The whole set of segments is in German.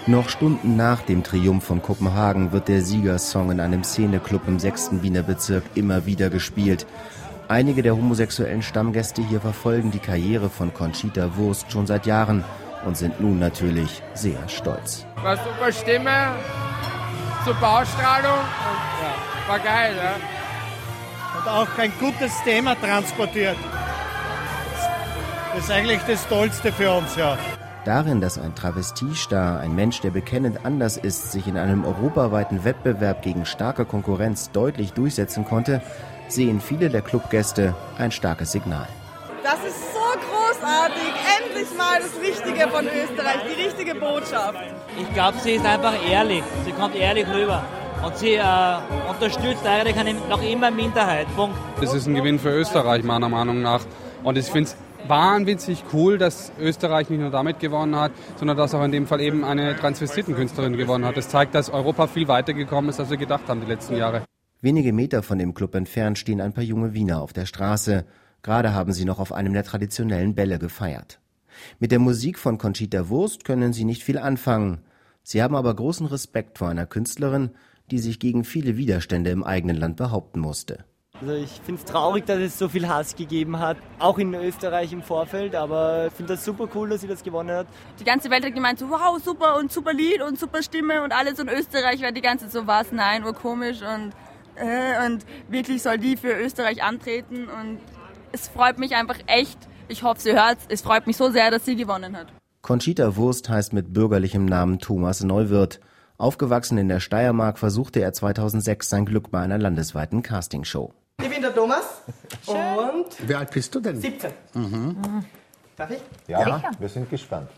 Noch Stunden nach dem Triumph von Kopenhagen wird der Siegersong in einem Szeneclub im 6. Wiener Bezirk immer wieder gespielt. Einige der homosexuellen Stammgäste hier verfolgen die Karriere von Conchita Wurst schon seit Jahren und sind nun natürlich sehr stolz. War super Stimme, super Ausstrahlung und ja, war geil. Ja. Und auch ein gutes Thema transportiert. Das ist eigentlich das Tollste für uns, ja. Darin, dass ein Travestiestar, ein Mensch, der bekennend anders ist, sich in einem europaweiten Wettbewerb gegen starke Konkurrenz deutlich durchsetzen konnte, sehen viele der Clubgäste ein starkes Signal. Das ist so großartig, endlich mal das Richtige von Österreich, die richtige Botschaft. Ich glaube, sie ist einfach ehrlich, sie kommt ehrlich rüber und sie unterstützt eigentlich eine noch immer Minderheit. Punkt. Das ist ein Gewinn für Österreich meiner Meinung nach und ich finde es wahnwitzig cool, dass Österreich nicht nur damit gewonnen hat, sondern dass auch in dem Fall eben eine Transvestitenkünstlerin gewonnen hat. Das zeigt, dass Europa viel weiter gekommen ist, als wir gedacht haben die letzten Jahre. Wenige Meter von dem Club entfernt stehen ein paar junge Wiener auf der Straße. Gerade haben sie noch auf einem der traditionellen Bälle gefeiert. Mit der Musik von Conchita Wurst können sie nicht viel anfangen. Sie haben aber großen Respekt vor einer Künstlerin, die sich gegen viele Widerstände im eigenen Land behaupten musste. Also ich finde es traurig, dass es so viel Hass gegeben hat, auch in Österreich im Vorfeld, aber ich finde das super cool, dass sie das gewonnen hat. Die ganze Welt hat gemeint, so wow, super und super Lied und super Stimme und alles und Österreich war die ganze Zeit so, was, nein, urkomisch und wirklich soll die für Österreich antreten und es freut mich einfach echt, ich hoffe, sie hört's, es freut mich so sehr, dass sie gewonnen hat. Conchita Wurst heißt mit bürgerlichem Namen Thomas Neuwirth. Aufgewachsen in der Steiermark versuchte er 2006 sein Glück bei einer landesweiten Castingshow. Ich bin der Thomas und... Wie alt bist du denn? 17. Darf ich? Ja, wir sind gespannt.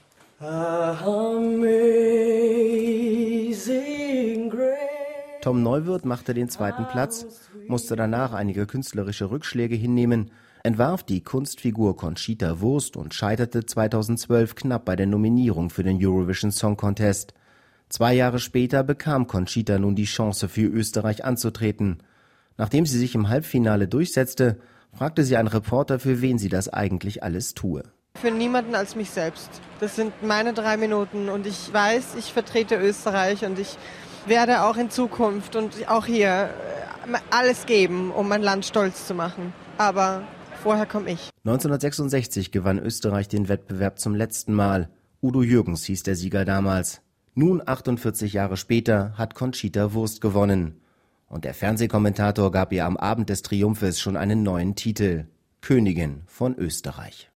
Tom Neuwirth machte den zweiten Platz, musste danach einige künstlerische Rückschläge hinnehmen, entwarf die Kunstfigur Conchita Wurst und scheiterte 2012 knapp bei der Nominierung für den Eurovision Song Contest. 2 Jahre später bekam Conchita nun die Chance, für Österreich anzutreten. Nachdem sie sich im Halbfinale durchsetzte, fragte sie einen Reporter, für wen sie das eigentlich alles tue. Für niemanden als mich selbst. Das sind meine 3 Minuten und ich weiß, ich vertrete Österreich und ich werde auch in Zukunft und auch hier alles geben, um mein Land stolz zu machen. Aber vorher komme ich. 1966 gewann Österreich den Wettbewerb zum letzten Mal. Udo Jürgens hieß der Sieger damals. Nun, 48 Jahre später, hat Conchita Wurst gewonnen. Und der Fernsehkommentator gab ihr am Abend des Triumphes schon einen neuen Titel: Königin von Österreich.